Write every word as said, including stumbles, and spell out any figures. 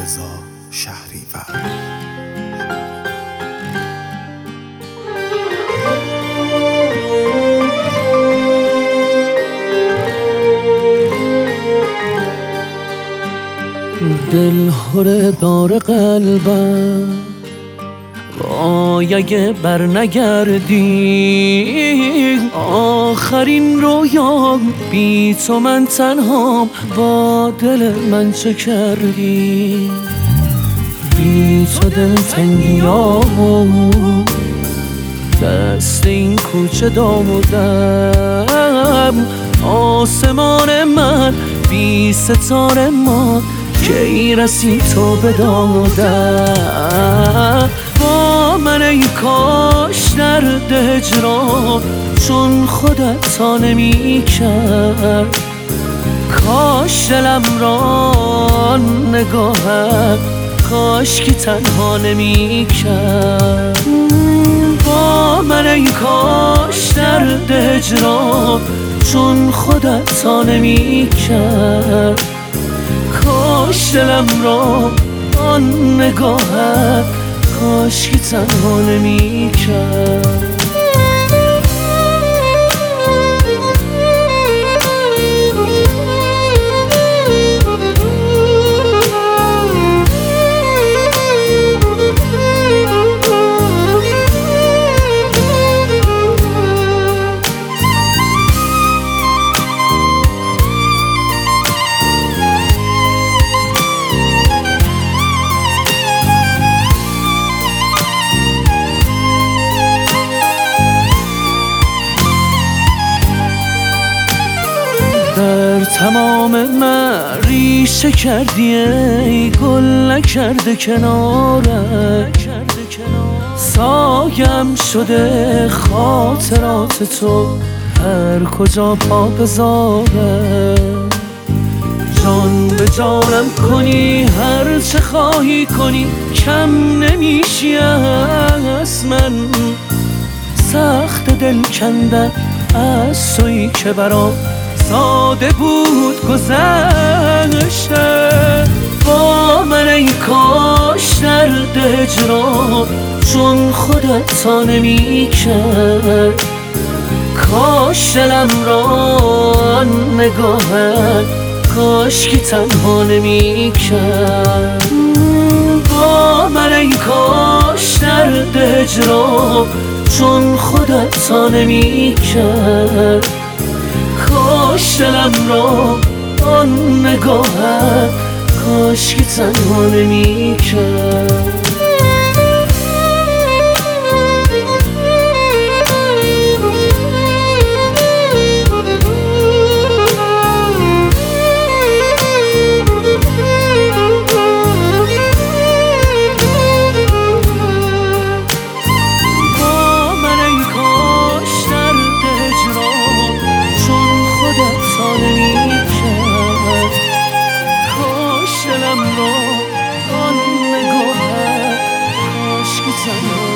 رضا شهریور. دل هره دار قلبم وای اگه بر نگردی، آخرین رویام بی تو من تنهام، با دل من چه کردی؟ بی تو دلتنگیامو دست این کوچه دامودم، آسمان من بی ستاره ما کی رسی تو به دادم. با من ای کاش درد هجران چون خودت تا نمی کرد، کاش دلم را نگاهت کاش که تنها نمی کرد. با من ای کاش درد هجران چون خودت تا نمی کرد، کاش دلم را آن نگاهت کاش که تنها نمی کرد. در تمام من ریشه کردی ای گل نکرده کنارت، سایم شده خاطرات تو هر کجا پا بذاره. جان به جانم کنی هر چه خواهی کنی، کم نمیشی از من، سخت دل کندن از تویی که برام ساده بود گذشته. با من ای کاش درد هجران چون خودت تا نمی کرد، کاش دلم را نگاهت کاش که تنها نمی کرد. با من ای کاش درد هجران چون خودت تا نمی کرد، کاش دلم را آن نگاهت کاش که تنها نمی کرد. دلم را آن نگاهت کاش که تنها